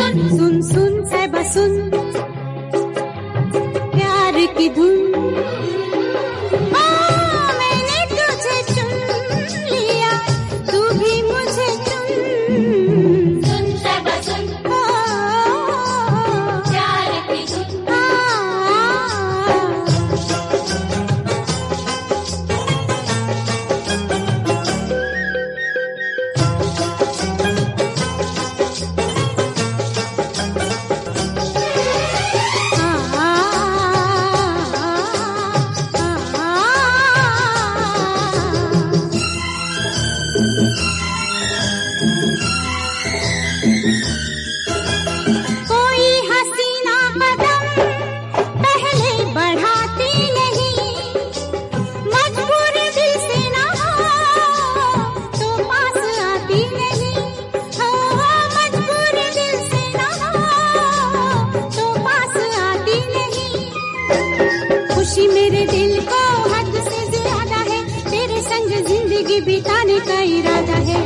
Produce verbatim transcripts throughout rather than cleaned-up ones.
सुन सुन साहिबा सुन, प्यार की धुन। मैंने तुझे चुन लिया, तू भी मुझे चुन। सुन साहिबा सुन, प्यार की धुन। कोई हसीना कदम पहले बढ़ाती नहीं, मजबूर दिल से ना हो तो पास आती नहीं। हो मजबूर दिल से ना हो तो पास आती नहीं। खुशी मेरे दिल को हद से ज्यादा है, तेरे संग जिंदगी बिताने का इरादा है।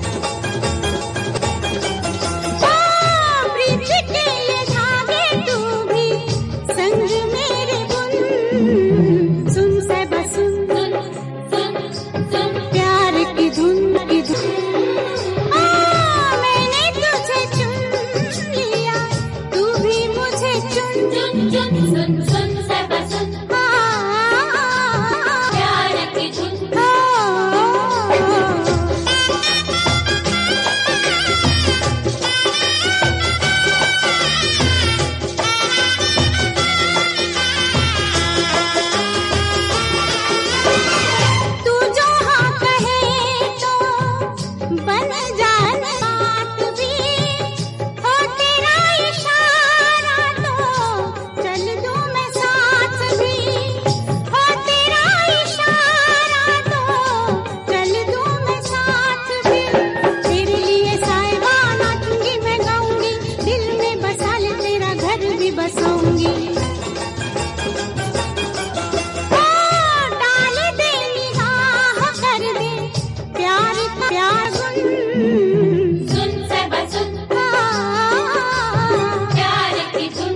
सुन साहिबा सुन, प्यार की धुन की धुन। मैंने तुझे चुन लिया, तू भी मुझे चुन। सुन सुन साहिबा सुन, प्यार की धुन। तू जो हाँ कहे तो बन जान बात भी, हो तेरा इशारा तो चल दूं मैं साथ भी। हो तेरा इशारा तो चल दूं मैं साथ भी। तेरे लिए साहिबा नाचूंगी मैं गाऊंगी, दिल में बसा ले तेरा घर भी बसाऊंगी। डाल दे निगाह कर दे प्यार का प्यार गुन। सुन साहिबा सुन, प्यार की धुन।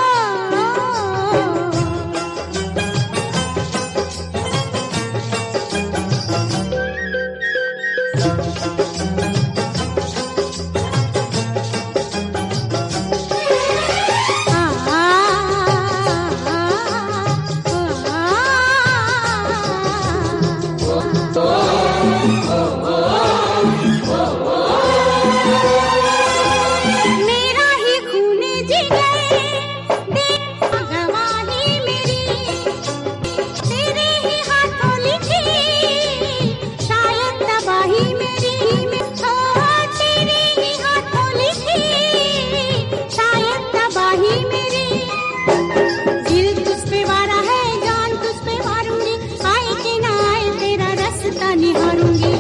मेरा ही खून जिगर दे गवाही मेरी, तेरे ही हाथों लिखी शायद तबाही मेरी। हो तेरे ही हाथों लिखी शायद तबाही मेरी। दिल तुझ पे वारा है, जान तुझ पे मारूंगी, आए कि ना आए तेरा रास्ता निहारूंगी।